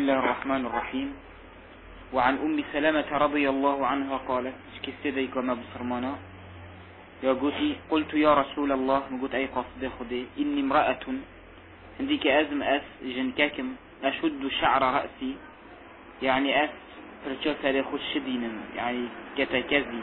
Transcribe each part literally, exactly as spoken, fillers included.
الله الرحمن الرحيم. وعن أم سلمة رضي الله عنها قالت كستديك وما بصرمانا يا قوتي قلت يا رسول الله قلت أي قصد خدي إني امرأة عندك أزم أس جنكاكم أشد شعر رأسي يعني أس فرشو ساري خش دينا يعني كتكزي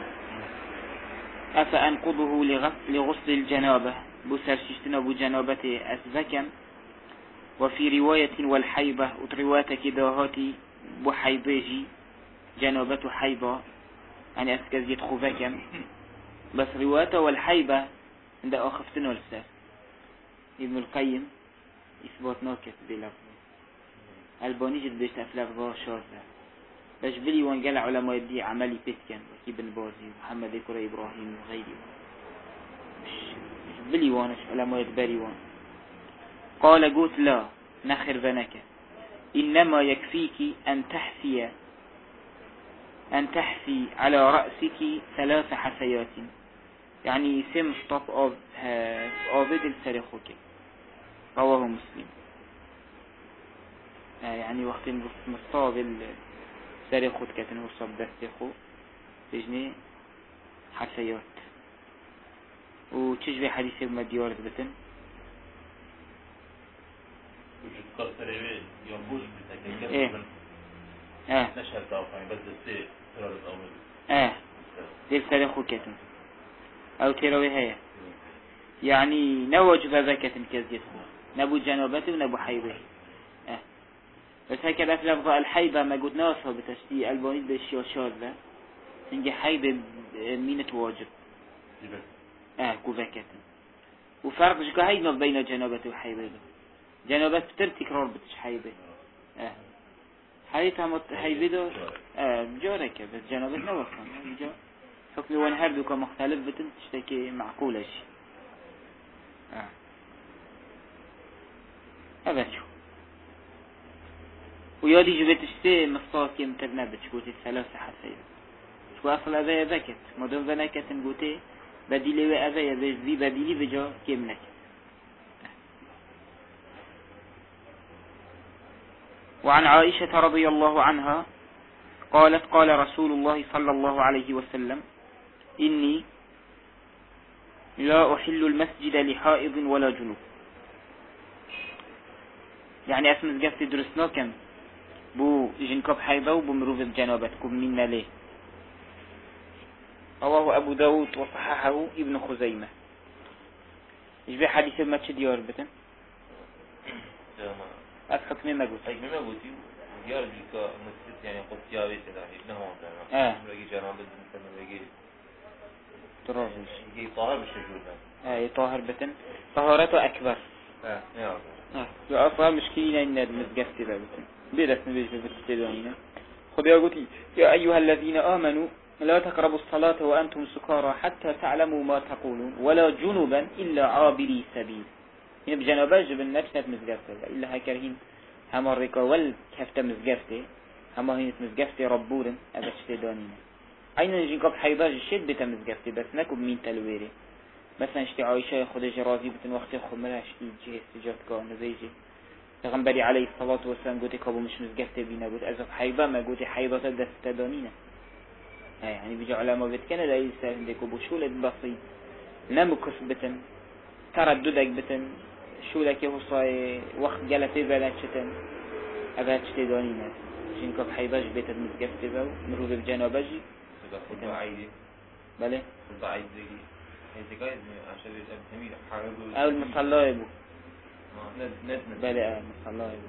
أفأنقضه لغسل الجنابة بسرشتنا بجنابة أسفكا. وفي رواية والحيبة وترواتك داهاتي بحيباجي جنابة حيبة يعني أسكزيت خوفكا بس رواية والحيبة عند أخفتنا والساس ابن القيم إثبات ناكس بلفظ الباني جد بيشت أفلافظة شاذة باش بلي وانقال علماء دي عملي بيتكن وكي بن بازي ومحمد كرة إبراهيم وغيره مش بلي وانش علماء باري وان. قال قلت لا نخر بنك إنما يكفيك أن تحفي أن تحفي على رأسك ثلاث حسيات يعني سم stop of أوفيد السرخوك. رواه مسلم. آه يعني وقت مصطاب السرخوت كتنه صب دستخو تجني حسيات وتشبه حديث ابن ديار بتن وجد قصري ينبوش بتاعك ايه اه نشهر طافعين بس السي ترى الأول اه دي السرخو كتن او تروي هيا يعني نوج بذكة كزيت نبو جنابته ونبو حيبه اه بس هكذا في لفظة الحيبة ما قلت ناصها بتشتي البانيت بالشيء الشاذة تنجي حيبة مينة واجب اه كوفاكة وفرق جكا هيد ما بين جنابته وحيبه جنابت بتر تكرار بتش حيبه اه حيثها مت حيبه دو اه جارك بس جنابت نوصل جا حكم وان هر دوكا مختلف بتن تشتكي معقولة شي اه هذا شو ويادي جبت شتي مصطاك يمترنا بتشكوتي الثلاثة حسيب شو أصل أذايا ذكت مدام ذنكت نقوتي بديلي وأذايا ذي بديلي بجا كيم نكت. وعن عائشة رضي الله عنها قالت قال رسول الله صلى الله عليه وسلم إني لا أحل المسجد لحائض ولا جنوب يعني اسم زقفت درسنا كم بو جنكب حيضة وبمروف جنابتكم منا ليه. رواه أبو داود وصححه ابن خزيمة. يشبه حديث ما تشديار بتن أفحك مما قلت أي مما قلت ديار ديك مسجد يعني قد جاوي سلاحي نهو آه لقي جنابة مثلا لقي تراجش يجي طاهر بالشجور آه طاهر بتن طهارته أكبر اه يا اه يا أصلا مشكلة إن المسجد ذا بتن بيرس نبيش بتستدعينا. خذ يا قلت يا أيها الذين آمنوا لا تقربوا الصلاة وأنتم سكارى حتى تعلموا ما تقولون ولا جنوبا إلا عابري سبيل. هنا بجنوبا جبن نفسنا مسجفته إلا هكرهين هما الركا والكفته مسجفته هما هنا مسجفته ربورن أبشت دانينا أين نجيكب حيضاج الشد بتا مسجفته بس نكب مين تلويري مثلا اشتي عايشة خد جرازي بتن وقت خمرها اشتي جهة سجاد كان نزيجي تغنبري عليه الصلاة والسلام قلت كابو مش مسجفته بينا قلت أزف حيضا ما قلت حيضا تبدأ ستدانينا يعني بيجي علماء بتكنا لا يستاهل ديكو بشولة بسيط نمكس بتن ترددك بتن شو لك هو صاي وقت جلسة بلاد شتن أبعد شتى دانينا جنكب حيباج بيت المسقف تباو نروح بجنابجي صدق عيدي بله صدق عيدي هذي قاعد عشان التميل حارب أو المصلى يبو ند ند بله آه المصلى يبو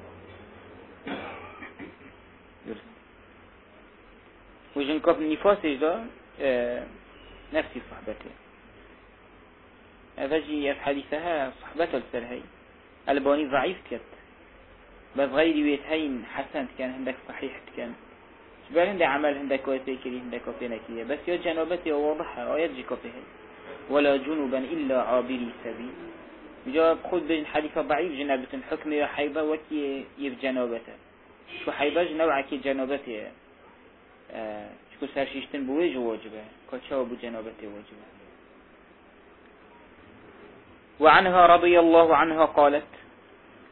وجنكب نفاسه ده اه نفسي صحبته أفجي في حديثها صحبته السرهي الباني ضعيف كت بس غير ويتهين حسن كان عندك صحيح كان شبال عندك عمل عندك كويسة كريه عندك كوفينا كيه بس يا جنوبتي واضحة آيات جي كوفيه ولا جنوبا إلا عابري سبيل جاب خود بين حديث ضعيف جنابة حكم يا حيبة وكي يف جنوبته شو حيبة نوعا كي جنوبته اه شكو سرشيشتن بويج واجبه كتشاو بو جنوبته واجبه. وعنها رضي الله عنها قالت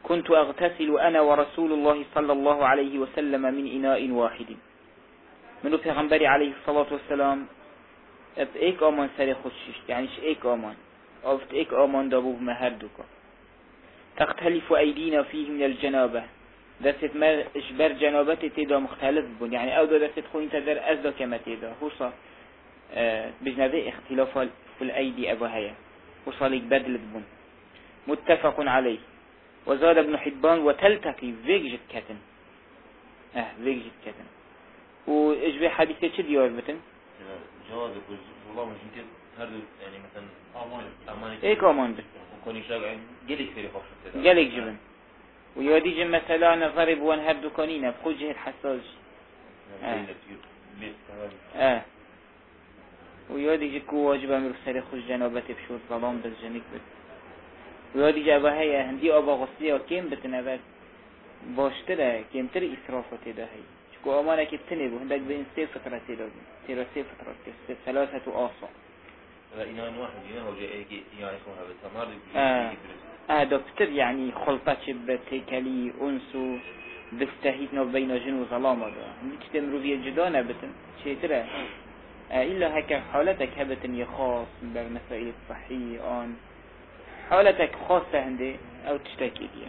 كنت أغتسل أنا ورسول الله صلى الله عليه وسلم من إناء واحد. منو پیغمبر عليه الصلاة والسلام اب ایک آمان سر خودشیش، یعنیش ایک آمان افت ایک آمان دابو بمهر دوکا. تختلف أيدينا فيه من الجنابة، دست ما إشبار جنابت تيدا مختلف بون، يعني أو دست خوين تدر أزدا كما تيدا هوصا اه بجنبه اختلاف في الأيدي أبوهايا هوصا لك بدل بون. متفق عليه. وزاد ابن حبان وتلتقي فيجت كتن اه فيجت كتن. وإشبه حديثة چه ديار بتن؟ جواز والله مش يمكن هردو يعني مثلا أمان أمان إيك أمان بن كوني شاقع جلك فيري خفشت جلك جبن ويودي جم مثلا نضرب وان هردو كونينا بخوج جهة حساج اه اه ويودي جكو واجبا مرسل خوش جنابتي بشور ظلام بس جنك بت ويودي جابا هيا هندي أبا غصية وكيم بتنبات باشتره كيم تر إسرافة ده هي شكو أمانة كتنبو هندك بين سي فترة تيدا تيرا سي فترة تيرا ثلاثة آصا إنان واحد إنان هو جاء يعني إخوها بالتمار اه اه دكتور يعني خلطة شبت كلي أنسو دفتهيتنا بين جن وظلام هذا هندي تمرو في جدانة بتن شيء ترى اه إلا هكا حالتك هبتن يخاص بالمسائل الصحية آن حالتك خاصة هندي أو تشتكي دي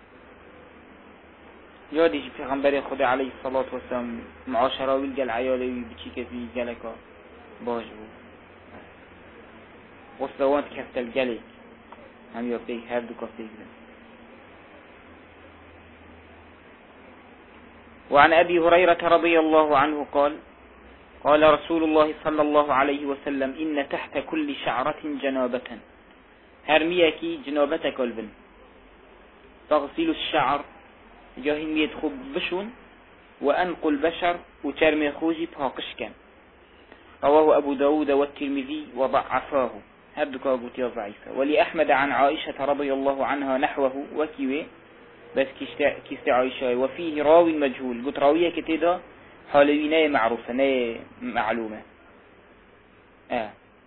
يادي في غنبري خدا عليه الصلاة والسلام معاشرة ويلقى العيالي بشي كذي جلكا باجبو وصلوات كفت الجلي هم يوفي هردو كفتيك. وعن أبي هريرة رضي الله عنه قال قال رسول الله صلى الله عليه وسلم إن تحت كل شعرة جنابة هرميكي جنابتك البن تغسل الشعر جاهن ميت خب بشون وأنقل بشر وترمي خوجي بهاقش كان. رواه أبو داود والترمذي وضعفاه هردك أبوتي ضعيفة. ولأحمد عن عائشة رضي الله عنها نحوه وكيوه بس كيست عائشة وفيه راوي مجهول قلت راوية كتيدا حالوينية معروفة نية معلومة آه.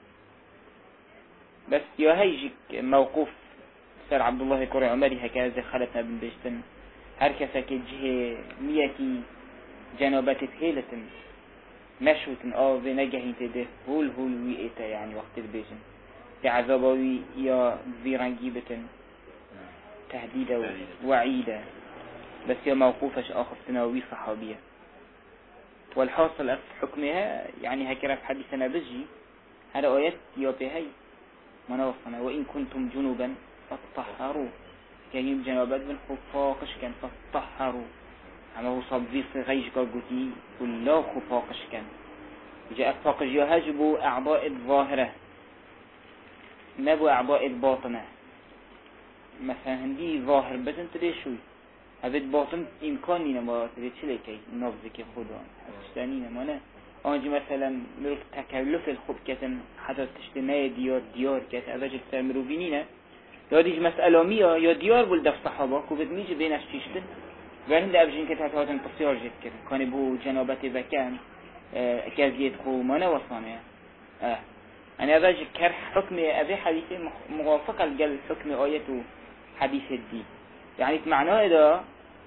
بس يا هيجيك موقوف سر عبد الله كوري عمري هكذا خلتنا بن بيشتن هركسا كجه ميكي جنابت بهيلة مشوتن آه بنجهين تده هول هول ويئتا يعني وقت البيجن بعذابوي يا زيرانجي بتن تهديدا وعيدا بس يا موقوفش آخف تناوي صحابية. والحاصل أف حكمها يعني هكذا في حديثنا بجي هذا آيات يوبيهي منوصنا وإن كنتم جنوبا فاتطهروا كيهم جنوبات بن خفاقش كان فاتطهروا أما هو صبزيص غيش قلقتي كلا خفاقش كان جاء فاقش يهجبوا أعضاء الظاهرة نبو أعضاء الباطنة مثلا هندي ظاهر بس انت ليش شوي هذا الباطن إمكاني نما تريد لكي نفذك خدا هتشتانينا ما نه آنجي مثلا مروف تكلف الخب كتن حتى تشتناي ديار ديار كت أذاجل سر مروفينينا ياديج مسألة مية يا ديار بولدف صحابة كوفد ميجي بينش تشتن وهند أبجين كت هاتهاتن تصيار جد كت كان بو جنابت وكان اه كازيت خو ما نوصانه اه أنا أذاجل كرح حكم أذي حديثي موافقة لقل حكم آيته حديث الدين يعني معناه ده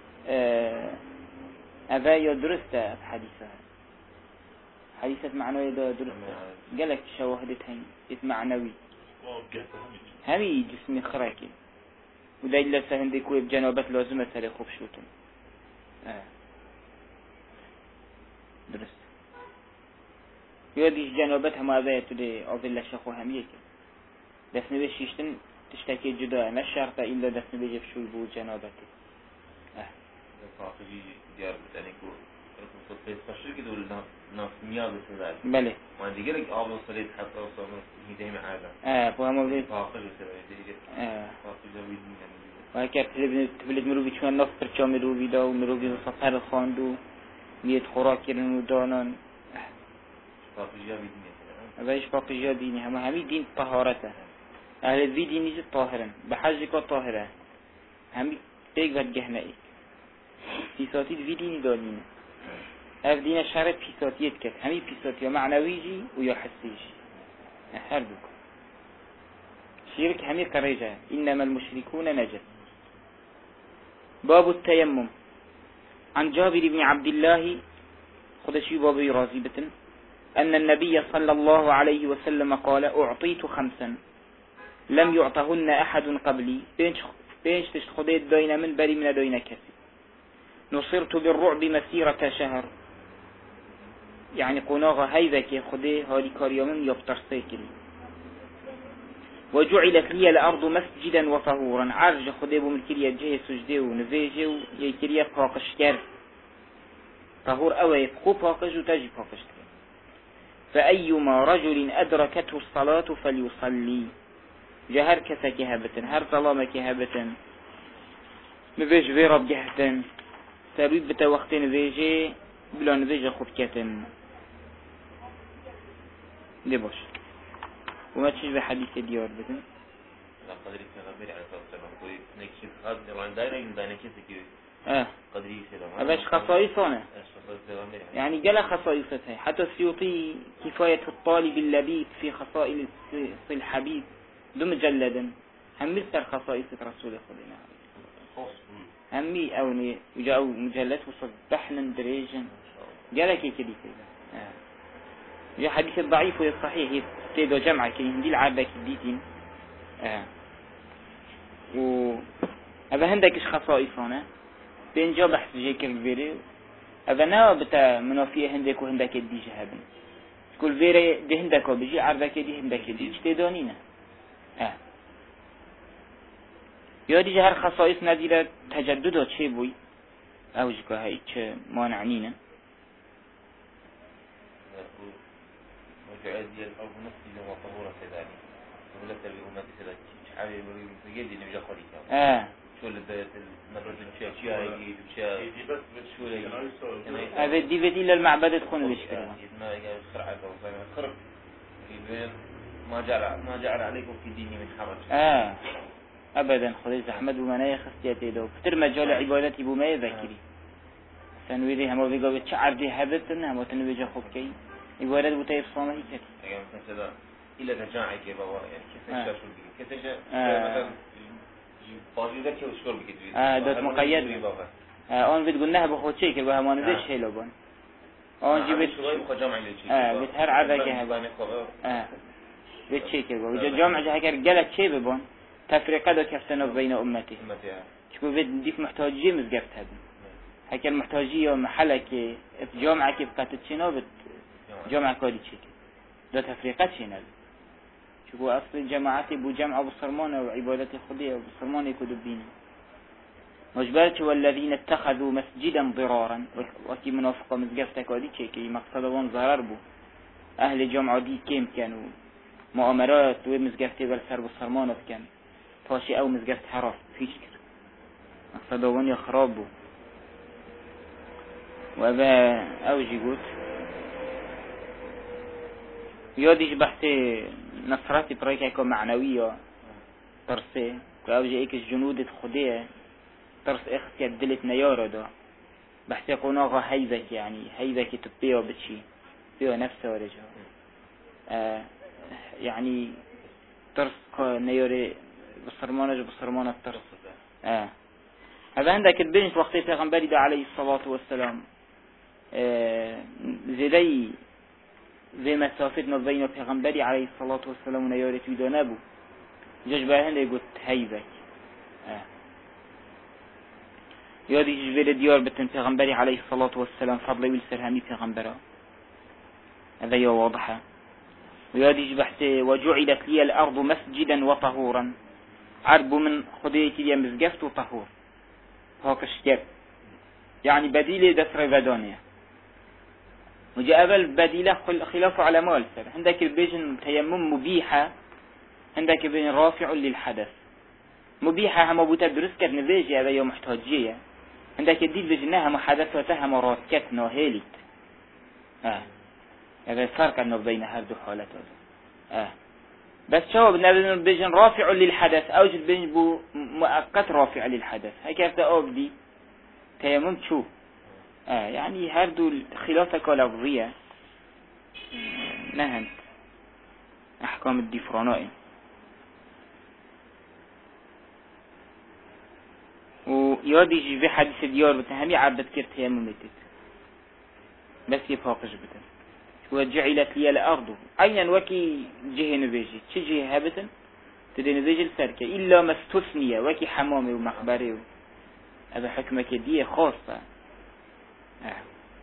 أذا يدرسته في حديثه حديثة معناه ده درسته قالك شواهدتهن معنوي همي جسمي خراكي وده إلا سهندي كوي بجنوبات لازمة سري خوب شوتن آه. درست يوديش جنوبات هم أذا يتدي أظل الشخو هميك دفن بشيشتن تشتكي جدا ما الشرط إلا دفن بيجي في شو يبو جنابتي اه فاقجي ديار بتانيكو الصوت فشل كده ولا ناس مياه بس بله ما عندي قالك أول صليت حتى وصل هي دايما عادة اه فهم بلي فاقج وسوي دي اه فاقج ويدين وهكذا تبلد تبلد مروبي شوان نص برشا مروبي دا ومروبي وصفر خاندو ميت خوراكيرن ودانان فاقج ويدين هذا إيش فاقج ديني هم همي دين طهارته أهل الذي ديني طاهرا بحجك طاهرة همي بيك وجهنا إيه في صوتي في ديني دانين أف دين الشرط في صوتيت كت همي في صوتي معنويجي ويحسيجي أحربك شرك همي قريجة إنما المشركون نجس باب التيمم. عن جابر بن عبد الله خدشي بابي رازي بتن أن النبي صلى الله عليه وسلم قال أعطيت خمسا لم يعطهن أحد قبلي بينش تشخديت دين من بري من دين كسي نصرت بالرعب مسيرة شهر يعني قناغة هيذا خدي هاري كاريومن يبتر سيكلي وجعلت لي الأرض مسجدا وطهورا عرج خدي بملكريا جهة سجده ونفيجه ويكريا باقش كر طهور أوي يبقو باقش وتجي باقش كر فأيما رجل أدركته الصلاة فليصلي جهر كسا كهبتن هر ظلام كهبتن نفيج فيرب جهتن سابيب بتا وقت نفيجه بلا نفيج خود كتن دي باش وما تشبه حديث ديار بتن لا قدري كغمير على صوت سلام قوي نكشف هذا الوان دايرة يمدانا كيسي كيوي اه قدري سلام أباش خصائصنا يعني يعني جل خصائصتها حتى السيوطي كفاية الطالب اللبيب في خصائص الحبيب دو مجلدا هم مستر خصائص رسول خلينا همي أوني وجاءوا مجلد وصبحنا دريجا جالك كده كده آه. جاء حديث الضعيف والصحيح يستيدوا جمعة كده دي العابة كديتين آه. و هذا هندكش خصائصنا بين جا بحث جيك الفيري هذا نا بتا منافية هندك وهندك دي جهابن كل فيري دي هندك وبيجي عربك دي هندك دي اجتدانينا آه. يادي جهر خصائص نادرة تجدد چه بوي او جكا هاي چه مانعنينا وجعل دي الأرض مسجدا وطهورا كذلك ولت الأمة كذلك شعبي مريم سجد نجا خليكا اه شو اللي بدأت الرجل مشاء شيا يجي مشاء شو اللي هذا دي بدي للمعبد تكون بشكل ما يجي خرعة خرب ما جعل ما جعل عليكم في ديني من حرج اه ابدا خدي زحمت بمنايا خستياتي دو كتر مجال عبادتي بما يذكري سنويدي هم بيقول تشعر دي هبتن هم تنويجا خوكي عبادت بتايف صامه هيك يعني مثلا الى رجاعي كي بابا يعني كيف شو بيجي كيف مثلا باجي ذاك شو شو بيجي اه دوت مقيد اه اون بتقولناها بخوتشي كي بها ما ندش هيلو بون اون جيبت شوي بخجامع اللي اه بتهر عذاك هبا اه بتشي كي بابا جامع جه رجاله شي ببون تفرقة دو كفتنا بين أمته شكو بيد ديك محتاجية مزقفت هذا هكا المحتاجية محلك جامعة كيف قاتتشينا بت جامعة كودي تشيك دو تفرقة شينا شكو أصل الجماعات بو جمع أبو صرمانة وعبادة خدية أبو صرمانة يكودوا بينا مجبرت والذين اتخذوا مسجدا ضرارا وكي منافقة مزقفت كودي تشيك مقصدوان ضرر بو أهل جامعة دي كيم كانوا مؤامرات ومزقفت بالسر أبو صرمانة كان فاشي او مزقفت حراف فيش كده مقصدوان يخرابه وابا اوجي قلت ياديش بحثي نصراتي برايك ايكو معنوية ترسي واوجي ايكش جنودة خدية ترس اختي دلت نيارة دا بحثي قناغة هيذك يعني هيذك تبيو بتشي بيو نفسه ورجع آه يعني ترس نيارة بصرمانة بصرمانة الترس آه. هذا عندك البنت وقت پیغمبری دا عليه الصلاة والسلام آه. زدي زي مسافتنا بين پیغمبری عليه الصلاة والسلام ونيارت ويدا نبو جاش بها هنده قلت هيبك آه. يادي جبال ديار بتن پیغمبری عليه الصلاة والسلام فضل ويلسر همي پیغمبرا هذا يا واضحة ويادي جبحت وجعلت لي الأرض مسجدا وطهورا عرب من خديتي دي مزقفت وطهور هاكش كيف يعني بديلة دسر بدانية وجاء أبل بديلة خلاف على مال سر عندك البيجن تيمم مبيحة عندك بين رافع للحدث مبيحة هم أبو تدرس كت نفيجي هذا يوم محتاجية عندك الديل بجناها محادثتها مراتكت ناهيلت آه هذا فرق أنه بين هذه حالات آه بس شو بدنا بيجن رافع للحدث أوجد بين بو مؤقت رافع للحدث هاي كيف تقول دي تيمم شو آه يعني هردو خلافك لفظية نهن أحكام الديفرانائي یادیش به حدیث دیار بتن همی عبد کرد تیمم بتید بس یه پاقش بتن و جعلت لی الارض عینا وکی جهه نبیجی چه جهه هبتن تدي نبيج الفركة إلا ما استثنية وكي حمامي ومخبري و... هذا حكمة كدية خاصة آه.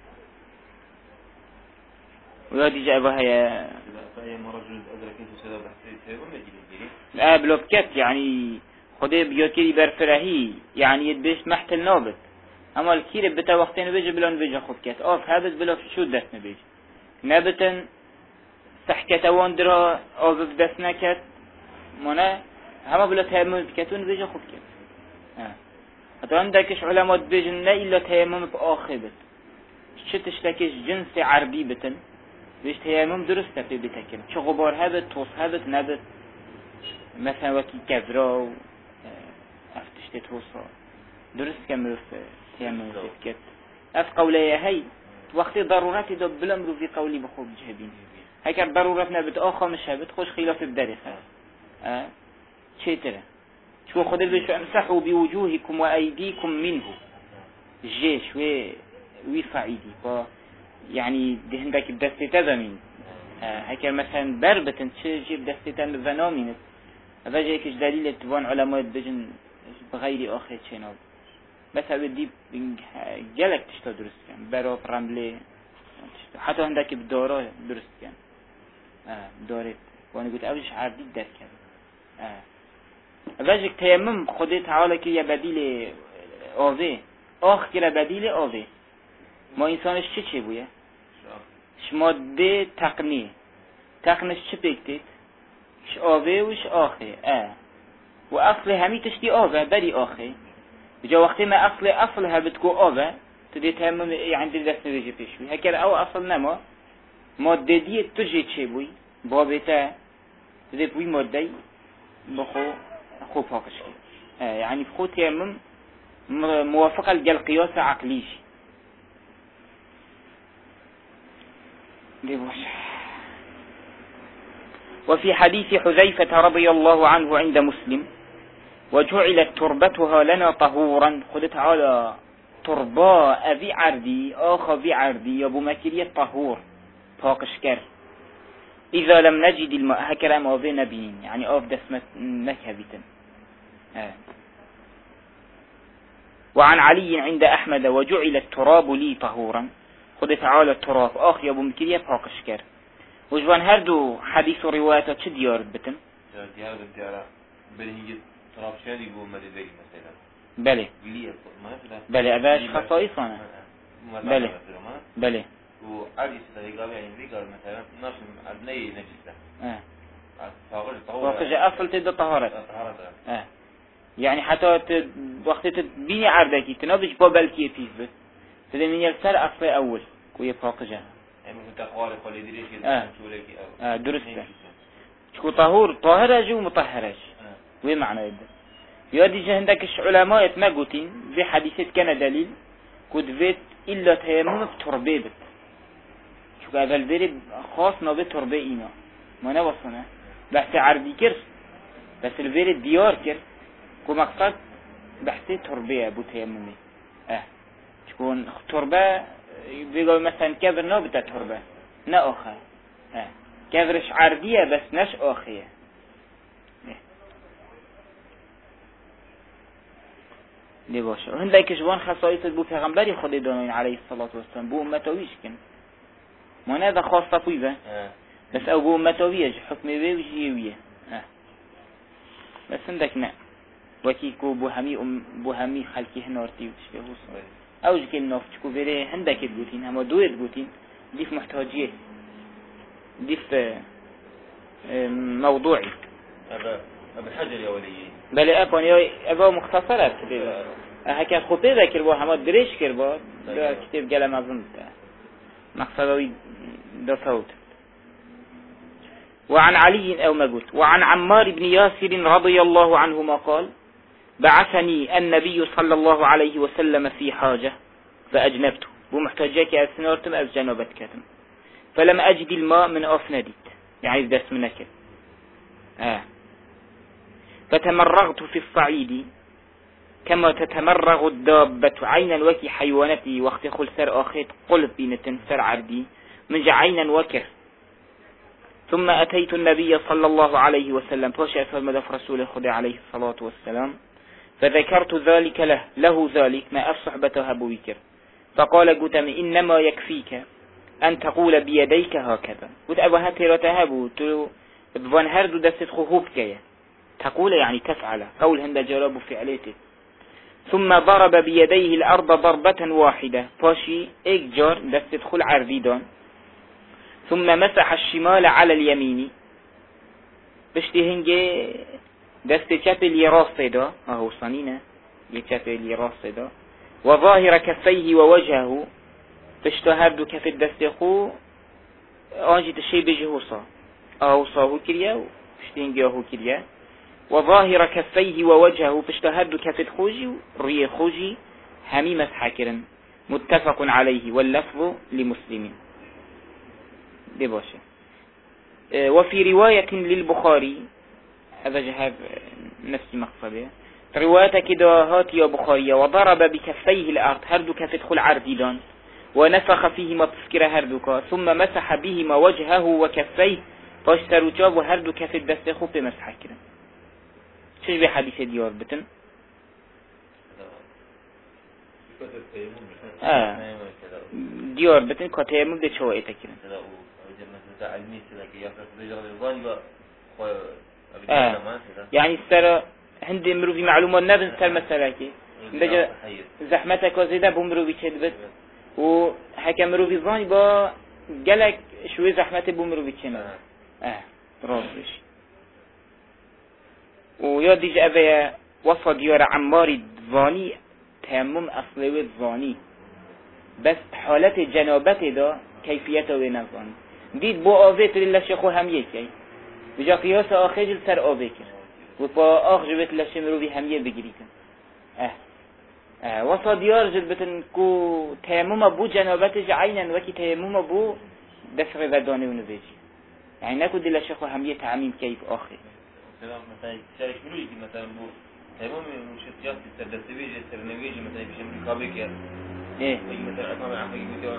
ويادي جابها يا فهي مرجل أدرك أنت سلام بحثي لا بلوكات يعني خدي بيوكيري برفرهي يعني يدبش محتل نابت أما الكيري بتا وقتين بيجي بلون بيجي خد كات آف هابت بلو شو دست نبيج نابتا سحكة واندرا آذف دست نكت مانه همه بلا تیمم بکتون بیجا خوب کرد حتی عندكش علماء بيجن لا إلا تيمم بآخر بت چه تشتكش جنس عربي بتن بيش تيمم درست في بتكن چه غبار هبت توص هبت نبت مثلا وكي كذرا و افتشت توصا درست كم رف تيمم بكت اف قولي هاي وقت ضرورتي دو بلمرو في قولي بخوب جهبين هكذا ضرورتنا بت آخر مش هبت خوش خلاف بدرخه اه چه تره شو خدل بيش امسحوا بوجوهكم وأيديكم منه الجيش و وفعيدي ف يعني ده عندك بدستة زمين اه هكذا مثلا بربتن چه جيب دستة بنامينت هذا جايكش دليل تبان علماء بجن بغير آخر چناب بس هذا دي جلك تشتا درست كان برا رمله حتى عندك بدارا درست كان اه دارت وانا قلت اوش عردي در كان اه وجه تیمم خود تعالی که یه بدیل آوه آخ که بدیل آوه ما انسانش چه چه بویه؟ ماده تقنیه تقنش چه بکتید؟ ش آوه وش آخه اه و اصل همی تشتی آوه بری آخه بجا وقتی ما اصل اصل ها بتگو آوه تدی تیمم عندی دست نویجه پیشوی هکر او اصل نما ماده دیه تجه چه بوی بابتا تدی بوی ماده بخو خوب فاقش كده آه يعني بخو تيمم موافقة للقياس عقليش وفي حديث حذيفة رضي الله عنه عند مسلم وجعلت تربتها لنا طهورا خد تعالى ترباء ذي عردي آخا ذي عردي أبو مكرية طهور فاقش كر إذا لم نجد الماء هكذا ما في نبيين يعني أوف دسمة مكهبة آه. وعن علي عند أحمد وجعل التراب لي طهورا خد تعالى التراب آخ يا أبو مكرية باقش كر وجوان هردو حديث روايات چه ديار بتن ديار ديار بلهي تراب شادي بو مددي مثلا بله بله أباش خصائصنا بله بله وعادي استغراب يعني ذكر مثلا ناس أبني نجسة اه طهور طهور وقت جاء أصل تبدأ طهارة اه يعني حتى ت... وقت تبيني عردك تنابش بابل كيه فيه بس تدي من يلسر أصل أول كويه فاقجة يعني متقواري قولي دريش اه اه درسته شكو طهور طاهرة جو مطهرش اه وين معنى يبدأ يادي جهندك العلماء ما قوتين في حديثة كان دليل كود فيت إلا تيمم بتربيه بت شو اول بری خاص نابه تربه اینا ما نوصنه بحث عردی کرد بس البری دیار کرد که مقصد بحث تربه بو تیممی اه چون تربه بيقول مثلا كبر نابته تربه نه آخر اه كبرش عردیه بس نش آخیه لی باشه و هنده کشوان خصائص بو پیغمبری خود دانوین علیه الصلاة والسلام بو امتاویش کن ما هذا خاصة فيه اه. بس أبو متويج حكم بيه وجيوية اه. بس عندك نا وكيكو بوهمي أم بوهمي خلقي هنارتي وتشبهوس أوج كل نافتكو بره عندك تقولين هما دوية تقولين ديف محتاجية ديف اه موضوعي أبا أبا الحجر يا ولي بل أكون يا أبا مختصرات اه. هكذا خطي ذاكر بو هما دريش كربا كتاب قلم أظن مقصدوي دفوت وعن علي أو ما قلت وعن عمار بن ياسر رضي الله عنهما قال بعثني النبي صلى الله عليه وسلم في حاجة فأجنبته ومحتاجك أثنارتم أو جنبت كتم فلم أجد الماء من أفندت يعني دس منك آه. فتمرغت في الصعيد كما تتمرغ الدابة عينا وكي حيوانتي وقت خل سر آخيت قلب بينتن سر عردي من جا عينا وكر. ثم أتيت النبي صلى الله عليه وسلم فاش أفهم مدف رسول خدا عليه الصلاة والسلام فذكرت ذلك له له ذلك ما أفصحبته بويكر فقال قتم إنما يكفيك أن تقول بيديك هكذا قلت أبو هاتي رتهبو تلو بفان هردو دست خوهوب كيه تقول يعني تفعل قول هند جراب فعليته. ثم ضرب بيديه الأرض ضربة واحدة فاشي ايك جار دست خل عرديدان ثم مسح الشمال على اليمين بشتي هنجي دست چپ اليراس دا اهو صنينة يچپ اليراس دا وظاهر كفيه ووجهه بشتو هردو كف الدست خو آنجي تشي بجهوصا اهو صاهو كريا بشتي هنجي اهو كريا وظاهر كفيه ووجهه بشتو هردو كف خوجي ري خوجي همي مسح كرن متفق عليه واللفظ لمسلم دي باشا. وفي رواية للبخاري هذا جهاب نفسي مقصده رواية كده هات يا بخاري وضرب بكفيه الأرض هردو كفت خل عرديدان ونفخ فيهما تفكر هردوكا ثم مسح بهما وجهه وكفيه فاشتروا جاب وهردو كفت دست خوب مسح كده. شش بحديث ديار بتن آه ديار بتن كتيمم ده شو ايتكين علمي سلك يفرق بجرد الظاني بقى آه. يعني السر هندي مروفي معلومات نبن سر مسلاكي بجا زحمتك وزيدا بمروفي تشد بس وحكا مروفي ظاني با جلك شوي زحمته بمروفي تشد اه راسش وياديج أبا وصى ديار عمار الظاني تيمم أصلي الظاني بس حالة جنابته دا كيفيته ونظاني دید با آوه تو لشه خو هم یکی بجا قیاس آخه جل سر آوه کرد و با آخ جبت لشه مروی هم یه بگیریتن اه اه وصا دیار جل بتن کو تیموم بو جنابتش عینا وکی تیموم بو دفع ودانه و نویجی يعني نكو دل لشه خو هم یه تعمیم کیف آخه مثلا شارك مروی که مثلا بو تیموم مشتیات سر دستویجی سر نویجی مثلا بشم رکابه کرد ايه مثلا اطمام عمقی بودیان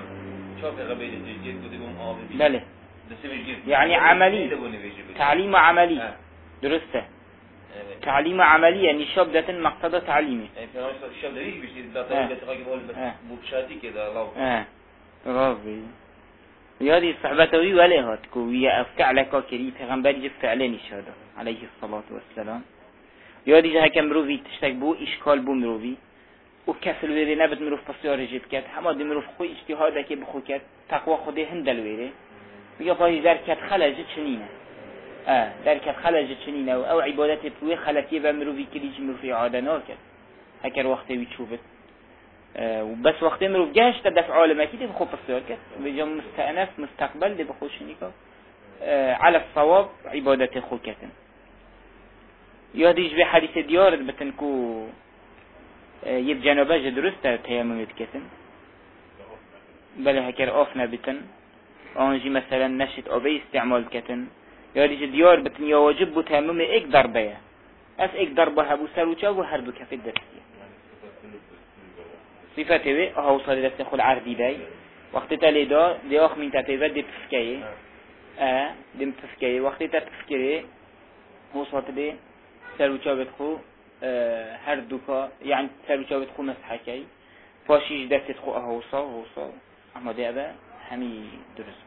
بله يعني عملي تعليم عملي آه. درسته آه. تعليم عملي يعني شاب ده مقصده تعليمي يعني الشاب ده ليش بيصير ده طريقه تقاقي بقول بس بوبشاتي كده لو اه راضي يادي صحبتوي ولا هاتكو ويا افعلك كري پیغمبر جه فعلني شاده عليه الصلاه والسلام يادي جه كم روي تشتك بو اشكال بو مروي و کسل ویره نبود مروف پسیار جد کرد همه دی مروف خوی اجتهاده که بخو کرد تقوی خوده هندل ویره بگه پایی در کت خلجه چنینه اه در کت خلجه چنینه و او عبادت پوی خلطیه و مروفی کلیج مروفی عاده نا کرد هکر وقتی وی چوبت و بس وقتی مروف گشت دفع عالمکی دی بخو پسیار کرد بجا مستعنف مستقبل دی بخو شنیکا على الصواب عبادت خو کتن یادیش به حدیث دیارد بتن کو يب جنابه درسته تيمم يتكتن بله هكر آف نبتن آنجي مثلا نشت آبه استعمال كتن ياريج ديار بتن يا واجب بو تيمم ايك ضربه اف ايك ضربه هبو سروچا و هر دو كفت دستيه صفته وي اهو صادي دست خل عردي داي وقت تالي دا دي اخ من تتيبه دي تفكيه اه دي متفكيه وقت تفكيه هو صادي دي سروچا بتخو هر دوكا يعني سروچا بتخو مسحكي فاشيش دست خو اهوصا هوصا احمد ابا همي درس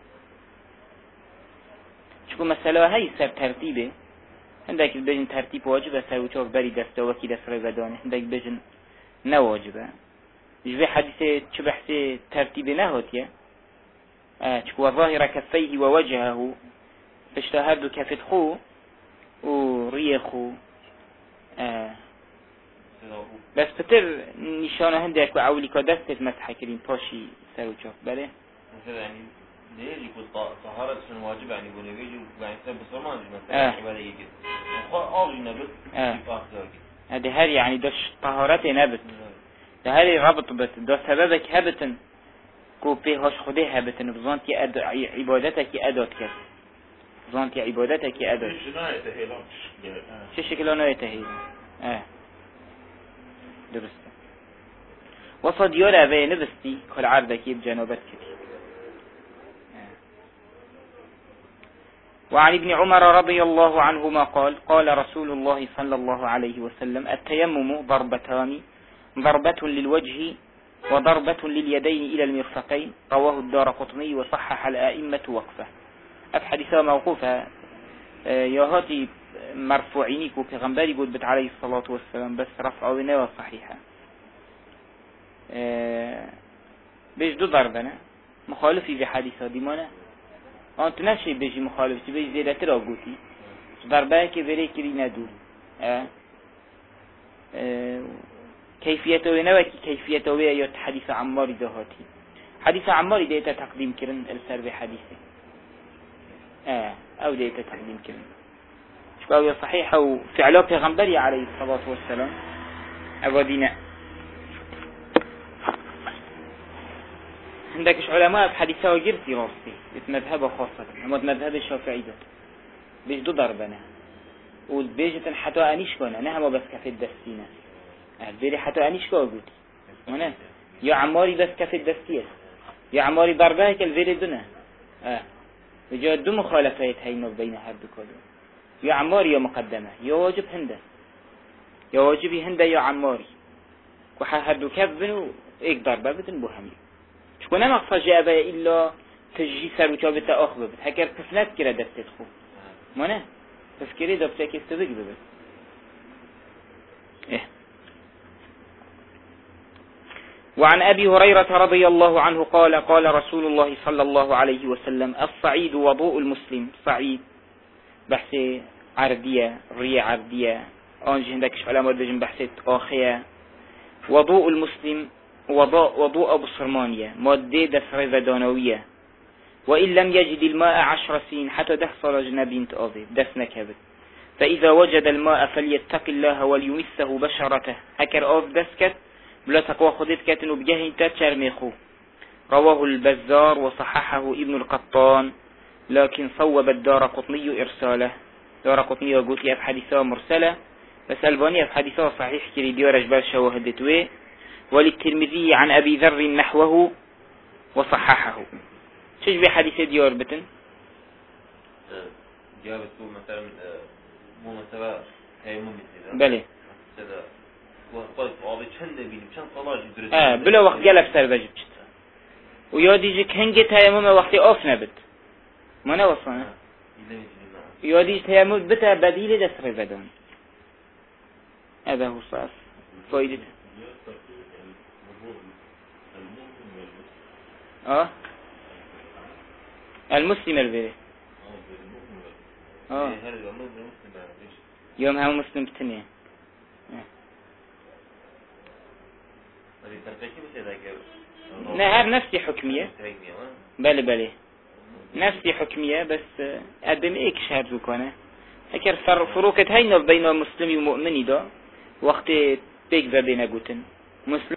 چكو مسألة هاي سر ترتيبه هندك بجن ترتيب واجبه سروچا بري دسته وكي دست رودانه هندك بجن نواجبه جوه حديثه چه بحثه ترتيبه نهاتيه چكو ظاهر كفيه ووجهه فاشتهر دو كفت خو و ريه خو آه. بس بتر نشانه هندك و اولی که دستت مسح کرین پاشی سر و چاف بله مثلا يعني ليه يكون طهارة شنو واجب يعني يقول يجي يعني سبب صرمان مثلا عبادة يجي خو آوي نبت يفاق ذلك هذا هر يعني داش طهارته نبت ده هر ربط بس ده سببك هبتن کو پیهاش خوده هبتن بزانتی اد عبادتك اداد کرد بزانتی عبادتك اداد چه شکلانه تهیلان چه شکلانه تهیلان اه درسته وصد يولا في نفستي كل عردك بجنوبت كتير. وعن ابن عمر رضي الله عنهما قال قال رسول الله صلى الله عليه وسلم التيمم ضربتان ضربة للوجه وضربة لليدين إلى المرفقين رواه الدارقطني وصحح الآئمة وقفه. أفحدثا موقوفة يهاتي مرفوعينيك وبيغمباري قد بت عليه الصلاة والسلام بس رفع ونوى صحيحة بيش دو ضربنا مخالفي في حديثة ديمانا أنت نشي بيجي مخالف بيجي زيادة ترى قوتي ضربة كبيرة كري ندول أه. أه. كيفيته ونوكي كيفيته ويا حديث عمار دهاتي حديث عمار ديتا تقديم كرن السر بحديثه آه أو ديتا تقديم كرن شو صحيحة وفعله پیغمبري عليه الصلاة والسلام أبادينا عندكش علماء في حديثه وجرتي راسي مذهبه خاصة هم مذهب الشافعي ده بيش دو ضربنا وبيجة حتى أنيش كنا نهم بس كفي الدستينة البيري حتى أنيش كوجود هنا يا عماري بس كفي الدستية يا عماري ضربها كالبيري دونه آه وجاء دو مخالفات هينو بين هردو كله يا عماري يا مقدمة يا واجب هنده يا واجبي هنده يا عماري وحا هردو كبنو ايك ضربة بتن بوهمي شكونا مقصى جاء بها إلا تجي سر وشابت أخبه بت هكذا تفنات كرا دستت خو مانا تفكيري دبتا كيف تبقى ببت إيه. وعن أبي هريرة رضي الله عنه قال قال رسول الله صلى الله عليه وسلم الصعيد وضوء المسلم صعيد بحث عردية رية عردية أنجي عندك علامات بجن بحثت آخية وضوء المسلم وضوء, وضوء بصرمانية مادة دسر دانوية وإن لم يجد الماء عشر سنين حتى دحصل جنبين تأذي دسنا كبت فإذا وجد الماء فليتق الله وليمسه بشرته هكر أف دسكت بلا تقوى خذت كاتن وبجهن تتشر ميخو رواه البزار وصححه ابن القطان لكن صوب الدارقطني إرساله دارقطني قلت لي أبحديثة مرسلة بس ألباني أبحديثة صحيح كري ديار أجبال شواهدتوه وللترمذي عن أبي ذر نحوه وصححه شجب حديث ديار بتن جابت هو مثلا مو مثلا هي مو مثلا بله وقت قاضي چند بینیم چند صلاة درست اه بلا وقت جلب سر بجب چت و یادی جه کنگ تیمم وقتی آف نبت ما نوصانه یادی تیمم بتا بدیل دست رزدان هذا هو صاف فايدة اه المسلم البيري اه يوم هم مسلم بتنية نهار نفسي حكمية بله بله نفسي حكمية بس أدم إيك شهر زوكانه هكر فروقت هاي بين مسلم ومؤمن دا وقت بيك زدنا قوتن مسلم